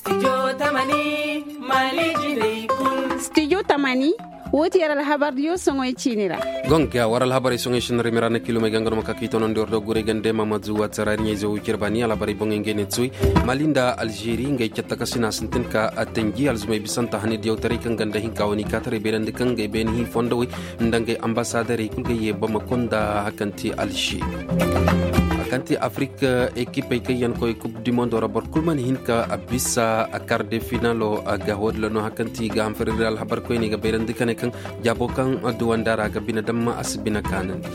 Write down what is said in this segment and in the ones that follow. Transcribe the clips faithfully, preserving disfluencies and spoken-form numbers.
Studio Tamani Mali Jine Kun Studio Tamani woti yaral habar yo songoy chinira gonga waral habari songoy shinri mirana kilo me gangano makakito non dordo gure gande mamadou watsarani nyezo kirbani ala bari bongen gene tsui malinda algerie ngay chatta kasina sintin ka atenji alzumay bisanta hani diaw tari kan ganda hin kawani katare berande kan ngay ben hi fondo wi ndange ambassadeur kulge ye bamakonda hakanti algerie kanti Afrique équipe ke yan koy coupe du monde rabor kulman hinka abissa a quart de finale aga hodla no hakanti ga amferal habar koy ni ga berandi kan kan jabo kan duwandara ga bina damma asbina kanandi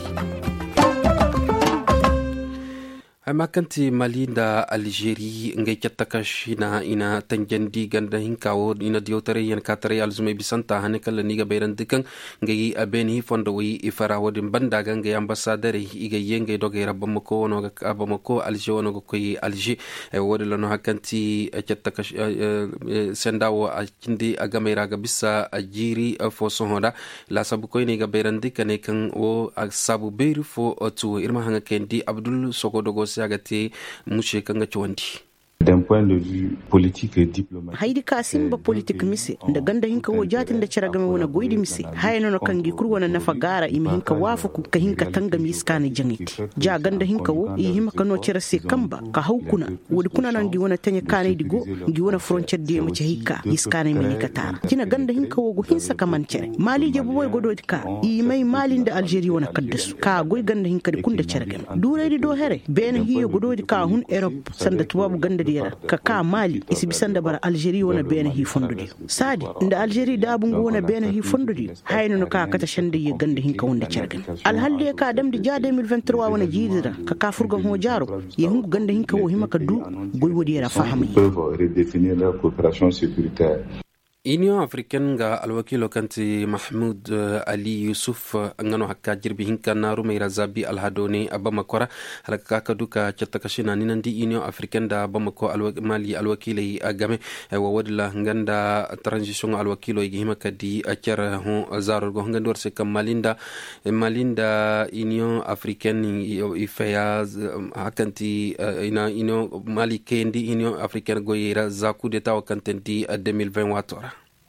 ama kanti malinda algerie ngay chatakashina ina tanjandi ganda hinkawo ina diotare yan katare alzume bisanta hanekal niga berandikan ngay abeni fondo wi ifara wodin banda ganga ambassadeur iga yenge doge rabamako no abamako algerie no koy alger wodelo no hakanti chatakash sendawo akindi agamera ga bisa ajiri fo sohoda la sabu koy niga berandikan kan o sabu beru fo tu irma hanga kendi abdul sokodogo agati mushe kanga chwandi d'un point de vue politique et diplomatique haidi kasim ba politique mise da ganda hinka wajatin da ciragame wona goydi mise hayno no kangi kurwana nafa gara imi hinka wafu ku ka hinka tanga miskane jangiti ja ganda hinka wo i hima kano cirase kamba ka haukuna wodi kuna nangi wona tanya kane digo ngi wona frontier de mu hika iskane mi katara kina ganda hinka wo go hinsa kaman cere mali je boy godoti ka i mai malin da algerie wona kaddasu ka goy ganda hinka de kunda ciragame duredi do here ben hiyo godoti ka hun europe sanda tubabu ganda ka ka mali isi bisanda bara algerie wona bena hi fondudi sadi nda algerie da bungo wona bena hi fondudi hayno no ka kata shande ye gande hin ka wonde cergan alhalle ka damdi ja deux mille vingt-trois wona jidira ka ka furgan ho jaro ye hungu gande hin ka wo himaka du goy wodi era fahami redéfinir la coopération sécuritaire. Union africaine ga alwakilo kanti Mahmoud Ali Yusuf ngano hakka jirbi hinka naru mai razabi alhadoni abamakora halaka kaduka chatakashina ninandi Union africaine da abamako alwakili alwakili agame wa wadla nganda transition alwakilo igihima kadi achara ho zaro go ngandor se kamalinda malinda Union africaine ifaya hakanti ina ino mali kendi Union africaine go yira zaku de taw kantendi deux mille vingt watora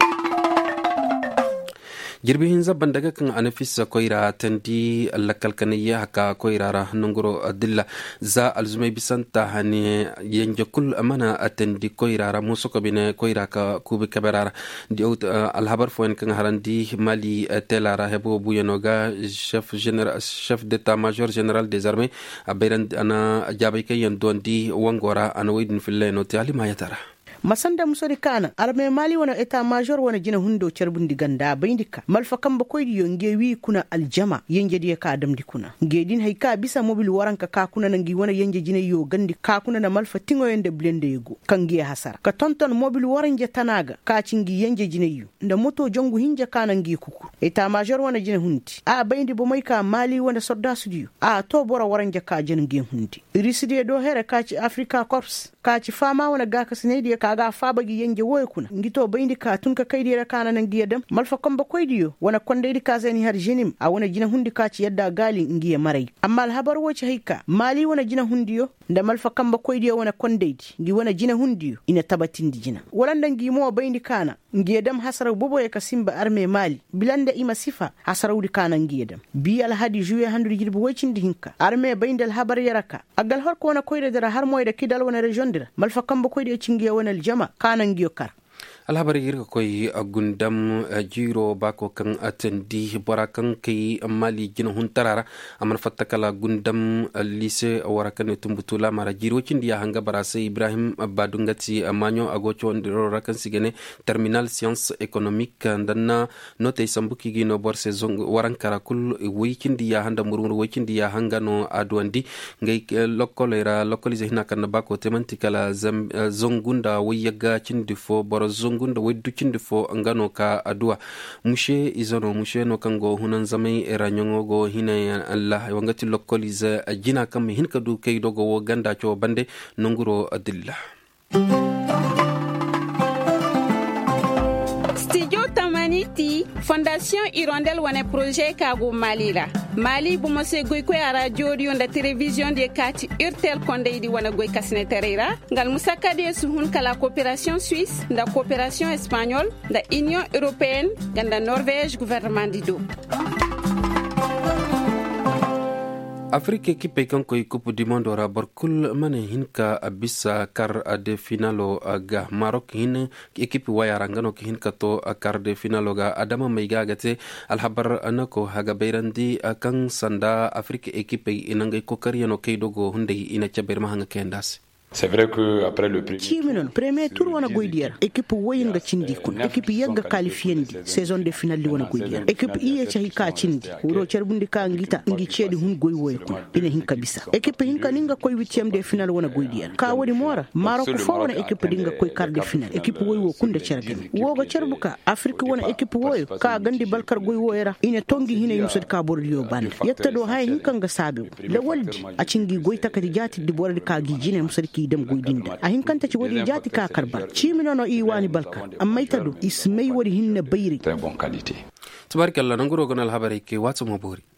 jirbi hinza bandaga kan anafisa koira tandi lakalkaniya haka koirara nunguro adilla za alzumay bisanta hani yenje kul amana atandi koirara musoko bine koira ka kubi kaberara di alhabar foen kan harandi mali telara hebo buyenoga chef général chef d'état major général des armées aberan ana jabay kayen dondi wangora ana wedin filleno tali mayatara masanda musori kana arme mali wana eta major wana jina hundo charbundi ganda bayindika malfa kamba koydi yo nge wi kuna aljama yenje diya ka adam dikuna ngedin hay ka bisa mobil waranka ka kuna nangi wana yenje jina yo gandi ka kuna na malfa tingo yende blende yego kangi hasara ka tonton mobil waranje tanaga ka cingi yenje jina yo nda moto jongu hinja kana ngi kuku eta major wana jina hundi a bayindi bo moy ka mali wana sodda studio a to bora waranje ka jina ngi hundi riside do here ka ci africa corps ka ci fama wana ga ka sinedi ka ga fabagi yenge woy kuna ngito bayndi ka tun ka kaydi ra kana nan giyadam malfa komba koydiyo wana kondeydi ka zani har jinim a wana jina hundi ka ci yadda gali ngiye maray amma al habar woci hayka mali wana jina hundiyo nda malfa kamba koydiyo wana kondeydi ngi wana jina hundiyo ina tabatindi jina walanda ngi mo bayndi kana ngiyadam hasara bobo e kasimba arme mali bilanda ima sifa hasara wudi kana ngiyadam bi al hadi juye handu jirbu wocindi hinka arme bayndi al habar yaraka agal har ko wana koyde dara har moyda kidal wana region dira malfa kamba koydiyo cingiye wana al jama kanan giyokar alhabari girka koy gundam jiro bako kan atandi barakan kai mali jina huntarara aman fatakala gundam lise warakan tumbutula mara jiro cindi ya hanga barase Ibrahim Badungati amanyo agocho ndiro rakan sigene terminal science économique danna note sambuki gino borse zong warankara kul wikindi ya handa murumur wikindi ya hanga no adwandi ngai lokolera lokolize hinakan bako temantikala zongunda wiyaga cindi fo borozong gunda weddu cinde fo ngano ka adua mushe izono mushe no kango hunan zamai eranyongo go hina Allah wangati lokoliza jina kam hin kadu kay dogo wo ganda cho bande nonguro adilla Studio Tamaniti Fondation Hirondelle wane projet kago malira mali bu mose goy ko ara jodi on da télévision de kati urtel konde di wana goy kasne terera ngal musaka de su hun kala coopération suisse da coopération espagnole da union européenne ganda norvège gouvernement di do Afrique ekipe kan koy coupe du monde ora barkul mane hinka abisa kar de finalo ga Maroc hin ekipe wayara ngano ki hinka to kar de finalo ga adama mai gagate alhabar anako haga beirandi kan sanda Afrique ekipe inangay kokari no kay dogo hunde ina chaber mahanga kendas. C'est vrai que après le premier Chiminon premier tour wana goidier équipe woyinga cindi kun équipe yagga qualifiendi saison de finale wana goidier équipe iye chahi ka cindi wuro cerbundi ka ngita ngi cedi hun goy woy kun ina hinka bisa équipe hinka ninga koy huitième de finale wana goidier ka wadi mora Maroc fo wana équipe dinga koy quart de finale équipe woy wo kunda cergen woga cerbuka Afrique wana équipe woy ka gandi balkar goy woyera ina tongi hina yumsud ka bordio ban yetta do hay hinka nga sabe le waldi a cingi goy takati jati di bordi ka gijine musarki dem goydinda a hinkanta ci wadi jati ka karba cimino no i wani balka amma itadu ismay wadi hinna bayri très bonne qualité tabarkalla nanguro gonal habari ke watso mo bori